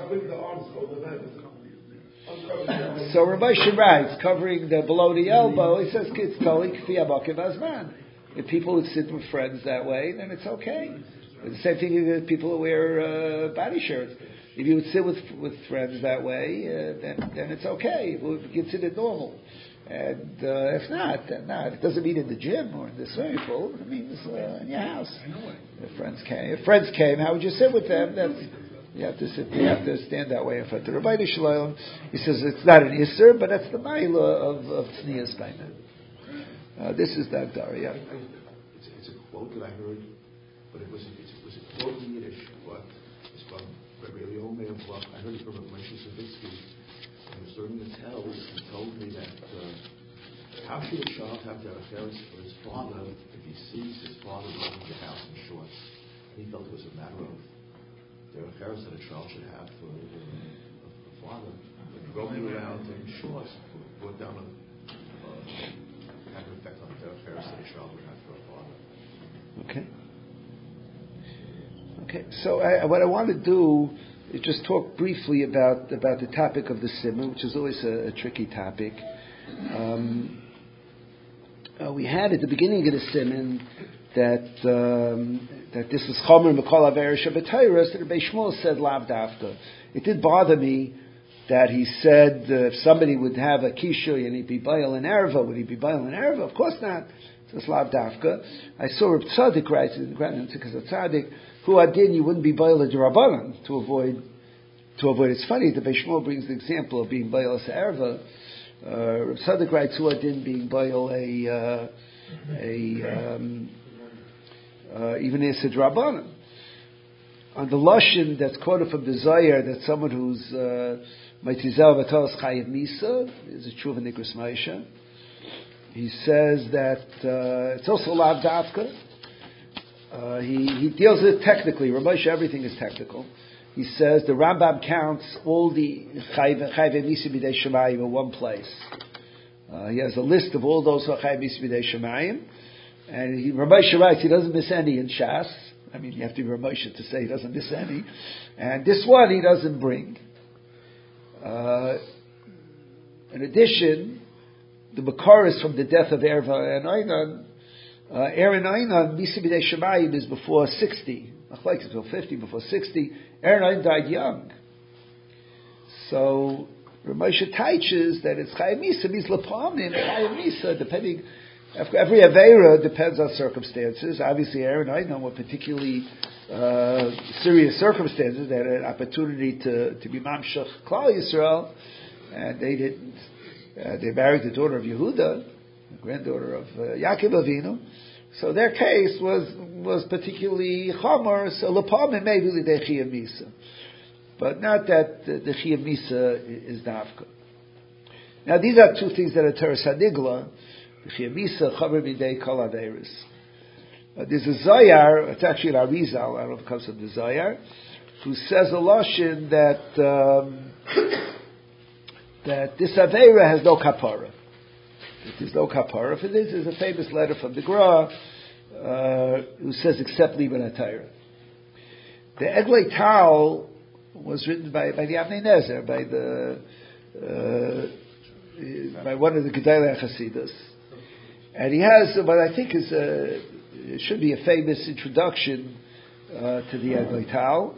So Rabbi Shem writes, covering the below the elbow. He says, "Kids, totally kfi abakim azman." If people would sit with friends that way, then it's okay. The same thing with people who wear uh, body shirts. If you would sit with with friends that way, uh, then then it's okay. It would be considered normal. And uh, if not, then not. It doesn't mean in the gym or in the swimming pool. It means uh, in your house. If friends came, if friends came, how would you sit with them? That's, you have to sit. You have to stand that way in front of the Rabbi Shalom. He says it's not an isser, but that's the ma'ila of of tznius baina. Uh This is the Daria. It's, it's a quote that I heard, but it was it was a quote in Yiddish, but it's from Rabbi Eliyahu Meir Bloch. I heard it from Moshe Savitsky. He was during the tell. He told me that uh, how should a child have to have a parents for his father if he sees his father leaving the house in shorts? And he felt it was a matter of there are parents that a child should have for uh, a, a father. But roaming around in shorts brought down a uh, had an effect on the parents that a child would have for a father. Okay. Okay. So I, what I want to do just talk briefly about, about the topic of the simon, which is always a, a tricky topic. Um, uh, we had at the beginning of the simon that um, that this is chomer mekol aver shabbatayros, that Rebbe Shmuel said lav dafka. It did bother me that he said uh, if somebody would have a kishoy and he'd be bayil and erva, would he be bayil and erva? Of course not. It's lav dafka. I saw Reb Tzadik writes in the Grand Tzidkas Tzadik, who adin you wouldn't be bayil a drabanan to avoid to avoid. It's funny that Rebbe Shmuel brings the example of being bayil as erva. Uh, Reb Tzadik writes who adin being bayil a uh, a um, uh, even a drabanan. On the lashon that's quoted from the Zohar, that someone who's Maitizel V'Tolas Chayiv Misa is a Tshuva Nikras Maisha. He says that uh, it's also lav dafka. Uh, he he deals with it technically. Ramosha, everything is technical. He says the Rambam counts all the Chayiv Misa B'dei Shemayim in one place. Uh, he has a list of all those Chayiv Misa B'dei Shemayim, and he, Ramosha writes he doesn't miss any in Shas. I mean, you have to be Ramosha to say he doesn't miss any. And this one he doesn't bring. Uh, in addition, the Makar is from the death of Erva and Einan. Uh, Aaron Einan, Misa B'dei Shemayim, is before sixty. Like before fifty, before sixty. Aaron Einan died young. So, Ramosha teaches that it's Chayiv Misa, means Lapamim, Chayiv Misa, depending... Every Aveira depends on circumstances. Obviously, Aaron and I know were particularly uh, serious circumstances. They had an opportunity to, to be Mamshach Klal Yisrael, and they didn't. Uh, they married the daughter of Yehuda, the granddaughter of uh, Yaakov Avinu. So their case was was particularly Chomer, so Lapam maybe the Chiyuv Misa. But not that the, the Chiyuv Misa is Dafka. Now, these are two things that are Teres HaNigla. There's a Zohar, it's actually an Arizal, I don't know if it comes from the Zohar, who says a lashon that um, that this Aveira has no kapara. There's no kapara. For this is a famous letter from the Gra uh, who says except Liban HaTorah. The Eglei Tal was written by, by the Avnei Nezer, by the uh, by one of the Gedolei Chasidus. And he has what I think is a, it should be a famous introduction uh, to the Eglei Tal.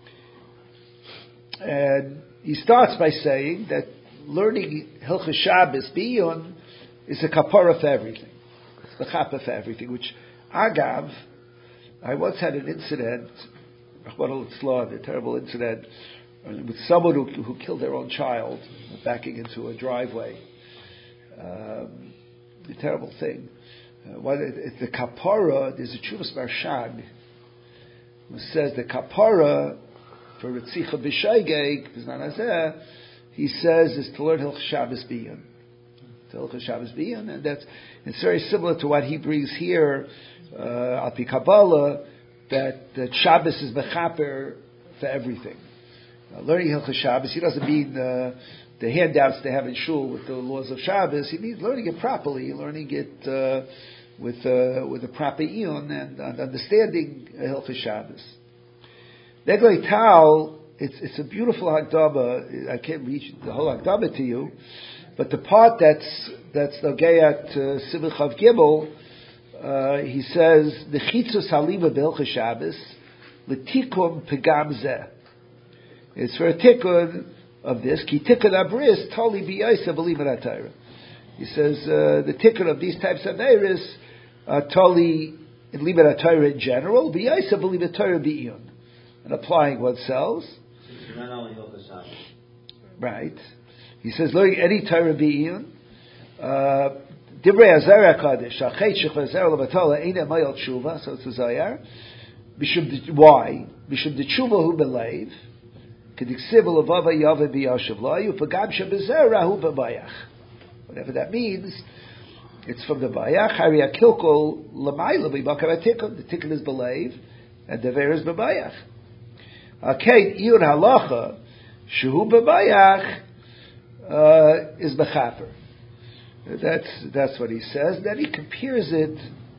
And he starts by saying that learning Hilchos Shabbos Biyun is a kapara for everything. It's the chapa for everything, which, agav, I once had an incident, a terrible incident, with someone who, who killed their own child, backing into a driveway. Um, a terrible thing. Uh, what it, it, the kapara, there's a Chuvas Marshag who says the kapara for Ritzicha B'Shaygeg, he says is to learn Hilchos Shabbos Biyun. To Hilchos Shabbos Biyun, and that's it's very similar to what he brings here, uh, Al Pi Kabbalah, that, that Shabbos is mechaper for everything. Uh, learning Hilchos Shabbos, he doesn't mean uh, the handouts they have in shul with the laws of Shabbos. He means learning it properly, learning it uh, with uh, with a proper iyun and, and understanding uh, Hilchos Shabbos. The Eglei Tal, it's it's a beautiful Hagdama. I can't reach the whole Hagdama to you, but the part that's that's Nogeyat uh, Simon Chav Gimel, uh, he says the Chitzos Halima B'Hilchos Shabbos L'Tikum Pegam Zeh. It's for a tikkun of this. Ki tikkun abris tali b'yaysa b'liban atayra. He says uh, the tikkun of these types of aveiros uh, tali in liban atayra in general, b'yaysa b'liban atayra b'iyun, and applying oneself. Right. He says learning any Torah b'iyun. Divrei Azar Hakadosh achet shechvazer lebatala eina mayal tshuva. So it's a Zohar. Why? Bishum the tshuva hu believe. Whatever that means, it's from the Bayach. The tikkun is believe, and the ver is bebayach. Okay, iyun halacha shehu bebayach is bechaper. That's that's what he says. Then he compares it.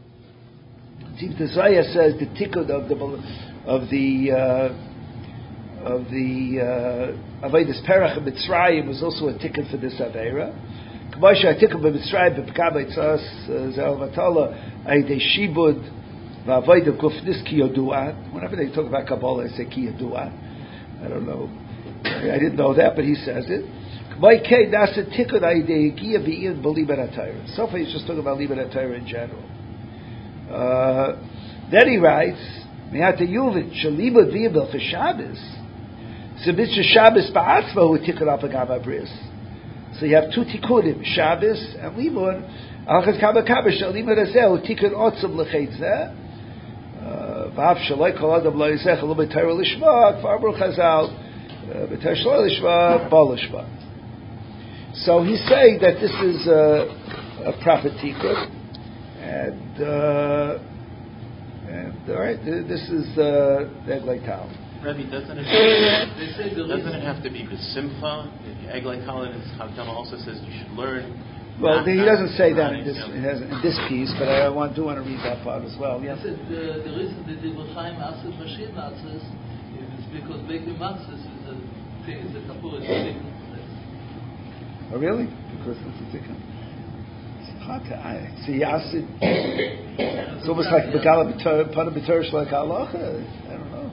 The Zohar says the tikkun of the of the. Uh, of the uh, Avodas Perach of Mitzrayim was also a ticket for this Aveira. K'moshe a ticket for Mitzrayim b'pkabei tzas zel vatala aydei shibud v'avodah gufnis ki yoduat. Whenever they talk about Kabbalah, they say ki yoduat. I don't know. I didn't know that, but he says it. K'moshe that's a ticket aydei giya v'iyad b'libat HaTorah. So far, he's just talking about libat HaTorah in general. Uh, then he writes, Me'ata Yuvin shalibud v'yabel for Shabbos. So Mitzvah Shabbos ba'atzva hu tikkun al pagam bris. So you have two tikkunim, Shabbos and Limud. Alchas kaba kaba shal limud hazeh hu tikkun otzum l'cheitzeh. V'af shaloi kol adam lo yisech lo b'tayra lishma kvar baruch Chazal b'tayra shaloi lishma bal lishma. So he's saying that this is a, a prophet tikkun, and uh, and all right, this is uh, Eglei Tal. Rabbi, doesn't it, doesn't it have to be b'simcha? Eglei Tal in his Havdama also says you should learn. Well, not, he not, doesn't say that not, in this, you know. it has, in this piece, but I want, do want to read that part as well. Yeah. The, the reason that the Chaim asked the machine matzahs is because baking matzahs is a thing, is a kapur, it's a thing. Oh, really? Because it's a tikkun. It's hard to, I see, Yasid. It's almost like Begala Pada B'Torish like halacha. I don't know.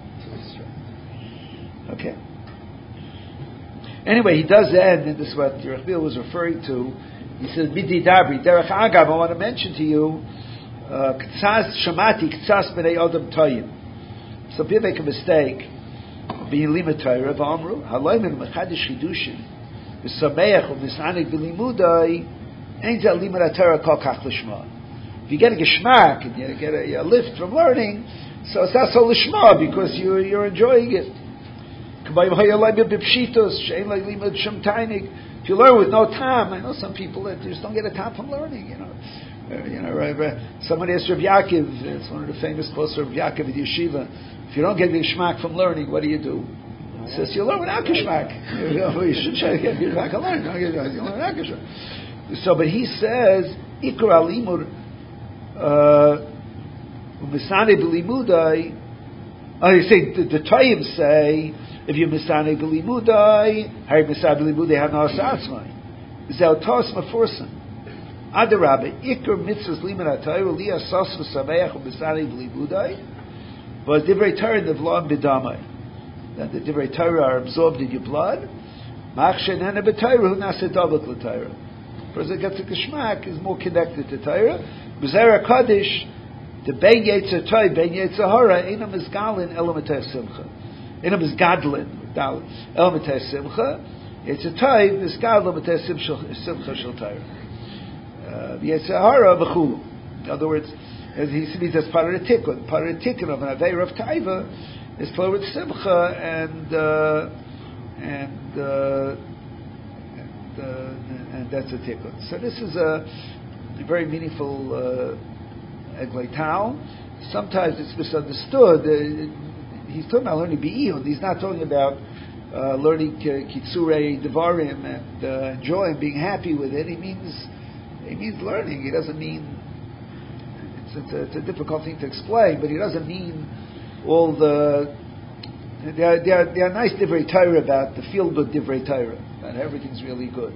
Okay. Anyway, he does end, and this is what Yerachmiel was referring to. He says, Midi Dabri, Derech Agav, I want to mention to you, K'tzas Shamati, K'tzas B'nei Odom Toyim. So people make a mistake, being Limud Torah, V'amru, Haloyim Mechadish Chidushin, V'sameach, V'misanik V'limudai, Ein Zeh Limud HaTorah Kol Kach L'Shma. If you get a geschmack, and you get a, a lift from learning, so it's not so L'Shma, because you, you're enjoying it. If you learn with no time, I know some people that just don't get a time from learning. You know, uh, you know. Right, right. Somebody asked Rav Yaakov. It's one of the famous quotes of Rav Yaakov at Yeshiva. If you don't get the geschmack from learning, what do you do? He says you learn without geschmack. You know, you should try to get geschmack and learn. You learn without geschmack. So, but he says ikra limud umisane b'limudai. Oh, you say the, the Toyim say. If you misane b'limudai, hari misane b'limudai have no asatzmai. Zel tos mafursan. Adarabe, ikr mitzvahs liman atayru liya sos v'sameach u'misane b'limudai. But divrei Torah nevlon b'damai. That the divrei Torah are absorbed in your blood. Mach shenana b'Torah hu nasa davuk l'Torah. Person gets a geschmack is more connected to Torah. B'zera Kaddish, the ben yetzer toy, ben yetzer hara, einam izgalin elamateh simcha. Inam is gadlin, elamateh simcha. It's a toy, is gadlin elamateh simcha shel Torah. Yetzer hara v'chulu. In other words, as he means as part of the tikkun. Part of the tikkun of an aveira of taiva is clothed with simcha and uh, and, uh, and uh, and that's a tikkun. So this is a, a very meaningful uh, eglei tal. Sometimes it's misunderstood. Uh, he's talking about learning be'iyun. He's not talking about uh, learning uh, kitsurei devarim and uh, enjoying, being happy with it. He means he means learning. He doesn't mean it's, it's, a, it's a difficult thing to explain, but he doesn't mean all the. There are, there are, there are nice divrei Torah about the feel good divrei Torah, and everything's really good.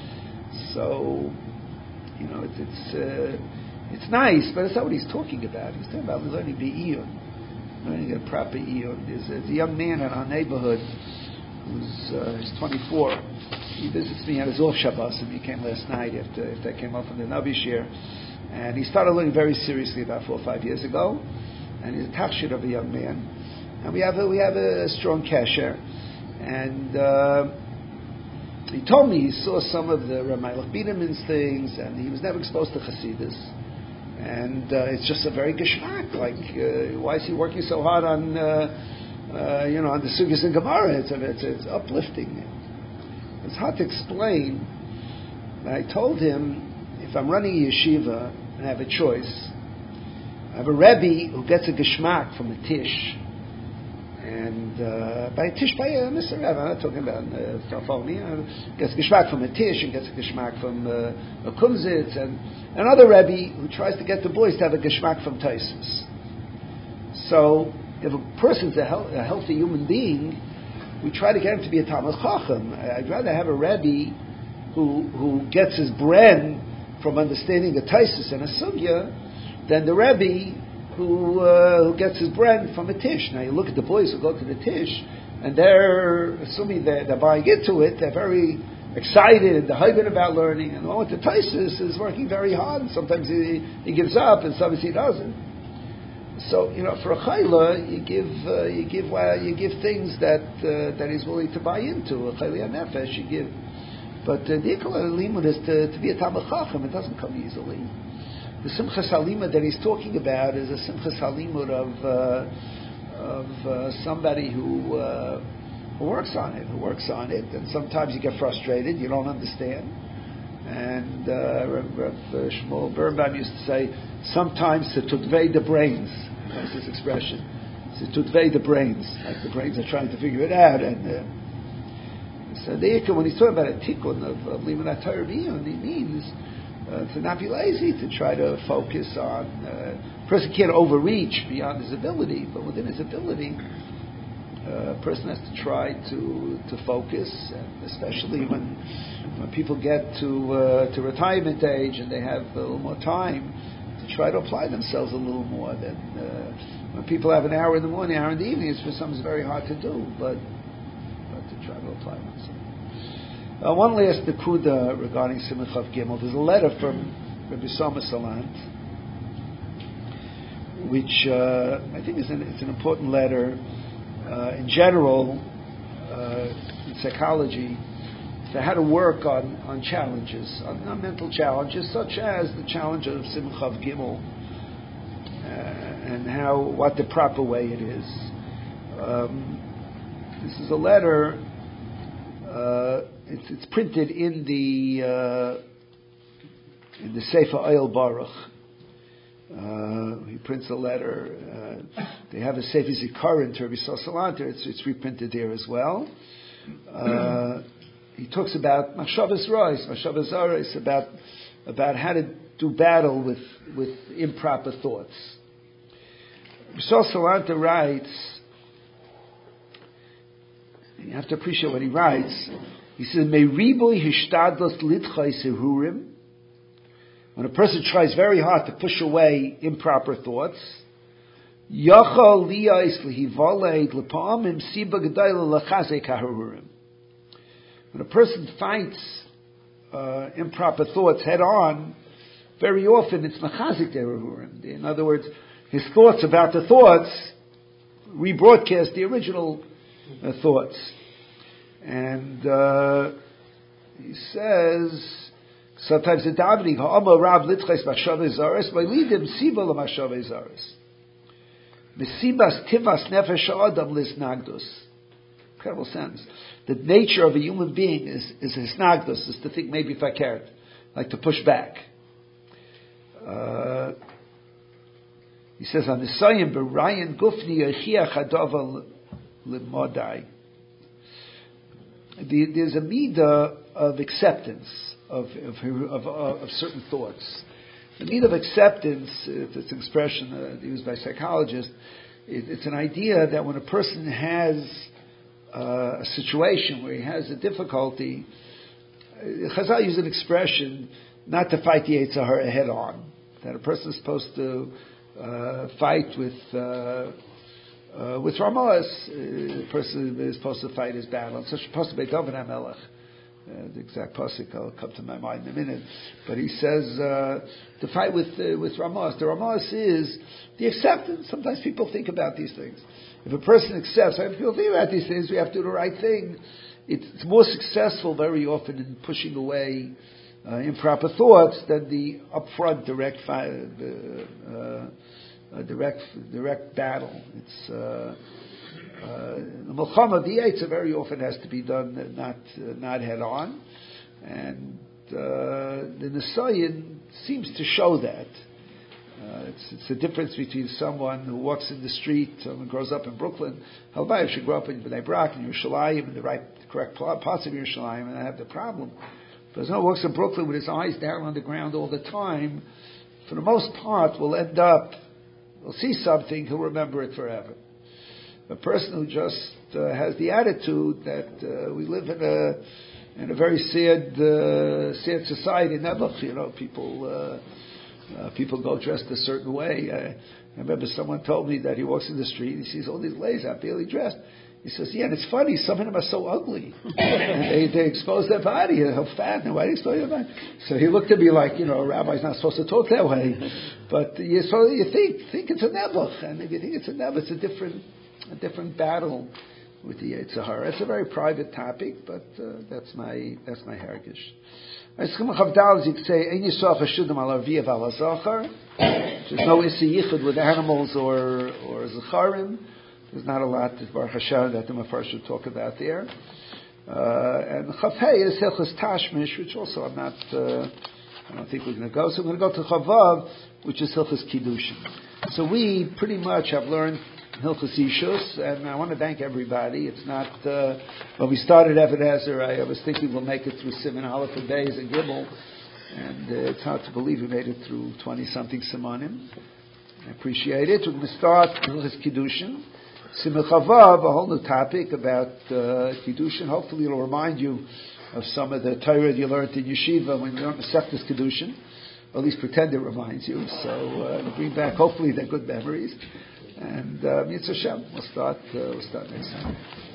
So, you know, it's it's, uh, it's nice, but it's not what he's talking about. He's talking about learning be'iyun, learning a proper iyun. There's, there's a young man in our neighborhood who's uh, he's twenty-four. He visits me on his off Shabbos, and he came last night after, after I came up from the Navi Shir, and he started learning very seriously about four or five years ago, and he's a tachshit of a young man. And we have a, we have a strong kasher, and uh, he told me he saw some of the Ramaylich Biederman's things, and he was never exposed to Chassidus, and uh, it's just a very geschmack. Like, uh, why is he working so hard on, uh, uh, you know, on the Sugyas and Gemara? It's, it's, it's uplifting. It's hard to explain. And I told him, if I'm running a yeshiva and I have a choice, I have a Rebbe who gets a geschmack from a tish. And uh, by tish by uh, Mister Rebbe, I'm not talking about uh, me. Uh, gets geschmack from a tish and gets a geschmack from uh, a kumzitz, and another Rebbe who tries to get the boys to have a geschmack from Taisus. So if a person's a, hel- a healthy human being, we try to get him to be a Talmud Chacham. I'd rather have a Rebbe who who gets his bren from understanding the Taisus and a Sugya than the Rebbe who uh, who gets his bren from a Tish. Now you look at the boys who go to the Tish, and they're assuming that they're buying into it. They're very excited and they're hyping about learning. And the one with the Taisus is working very hard. And sometimes he, he gives up, and sometimes he doesn't. So you know, for a chayla, you give uh, you give uh, you give things that uh, that he's willing to buy into. A chayla nefesh, you give. But uh, the ikal limud is to, to be a Talmud Chacham. It doesn't come easily. The Simchas Halimud that he's talking about is a Simchas Halimud of uh, of uh, somebody who uh, who works on it, who works on it, and sometimes you get frustrated, you don't understand. And uh, Rav, Rav Shmuel Birnbaum used to say, sometimes to tutvei the brains. That's his expression. To tutvei the brains, like the brains are trying to figure it out. And uh, so the when he's talking about a tikkun of, of Limanat Torah B'iyun, he means Uh, to not be lazy, to try to focus on. Uh, a person can't overreach beyond his ability, but within his ability, uh, a person has to try to to focus, and especially when when people get to uh, to retirement age and they have a little more time, to try to apply themselves a little more. Than uh, when people have an hour in the morning, an hour in the evening, it's for some it's very hard to do, but but to try to apply themselves. Uh, one last nekuda regarding Simon Chav Gimel. There's a letter from Rabbi Soma Salant, which uh, I think is an, it's an important letter. Uh, in general, uh, in psychology, to how to work on, on challenges, on, on mental challenges, such as the challenge of Simon Chav Gimel, uh, and how what the proper way it is. Um, this is a letter. Uh, it's, it's printed in the uh, in the Sefer Oyel Baruch. Uh, he prints a letter. Uh, they have a Sefer Zikaron to Rabbi Salanter. It's, it's reprinted there as well. Uh, he talks about Machshavas Rois, Machshavas Aris, about about how to do battle with with improper thoughts. Rabbi Salanter writes. You have to appreciate what he writes. He says, "Meiriboy hishtadlos litchai sehurim." When a person tries very hard to push away improper thoughts, yachal liyais lihivaled lepamim siba gedayla lachazek hahurim. When a person fights uh, improper thoughts head on, very often it's machazik dehurim. In other words, his thoughts about the thoughts rebroadcast the original Uh, thoughts. And uh, he says sometimes the davening ha'ama rab litchais machshavei zaris by lidim siba l'machshavei zaris mesibas tivas nefesh ha'adam lisnagdos. Incredible sentence. The nature of a human being is is hisnagdos, is to think maybe if I cared, like to push back. Uh, he says on the Sayim b'Ryan Gufni Yechiach Hadaval. There's a midah of acceptance of of, of of certain thoughts. The midah of acceptance, it's an expression uh, used by psychologists. It, it's an idea that when a person has uh, a situation where he has a difficulty, Chazal use an expression not to fight the Yetzer Hara head on. That a person is supposed to uh, fight with. Uh, Uh, with Ramos, uh, the person is supposed to fight his battle. It's supposed to be David HaMelech. Uh, the exact pasuk will come to my mind in a minute. But he says uh, to fight with uh, with Ramos. The Ramos is the acceptance. Sometimes people think about these things. If a person accepts, if people think about these things, we have to do the right thing. It's more successful very often in pushing away uh, improper thoughts than the upfront direct fire. The, uh, A direct, direct battle. It's uh, uh, the Milchama B'Yetzer very often has to be done not uh, not head on, and uh, the Nisayan seems to show that. Uh, it's, it's the difference between someone who walks in the street, someone grows up in Brooklyn. Halbay should grow up in Bnei Brak and Yerushalayim, in the right, correct parts of Yerushalayim, and I have the problem. But someone who walks in Brooklyn with his eyes down on the ground all the time, for the most part, will end up. He'll see something, he'll remember it forever. a person who just uh, has the attitude that uh, we live in a in a very sad uh, sad society. Never, you know, people uh, uh, people go dressed a certain way. I, I remember someone told me that he walks in the street, he sees all these ladies out barely dressed. He says, yeah, and it's funny, some of them are so ugly. And they, they expose their body, and how fat, and why do you expose your body? So he looked at me like, you know, a rabbi's not supposed to talk that way. But you, so you think, think it's a nebuch, and if you think it's a nebuch, it's a different, a different battle with the Yetzer Hara. It's a very private topic, but uh, that's my, that's my heritage. There's no isi yichud with animals or, or zacharim. There's not a lot that Baruch Hashem that the Mepharshim should talk about there. Uh, and Chafhei is Hilchos Tashmish, which also I'm not, uh, I don't think we're going to go. So I'm going to go to Chavav, which is Hilchos Kiddushin. So we pretty much have learned Hilchos Ishus, and I want to thank everybody. It's not, uh, when we started Eved Ezer, I, I was thinking we'll make it through Siman Aleph and Beis and Gimel, and uh, it's hard to believe we made it through twenty-something Simanim. I appreciate it. We're going to start Hilchos Kiddushin. Simcha Chavav, a whole new topic about uh, Kiddushin. Hopefully it'll remind you of some of the Torah you learned in Yeshiva when you learned Masechtas Kiddushin. Or at least pretend it reminds you. So uh, to bring back, hopefully, they're good memories. And uh, Mitzvah Hashem, we'll start, uh, we'll start next time.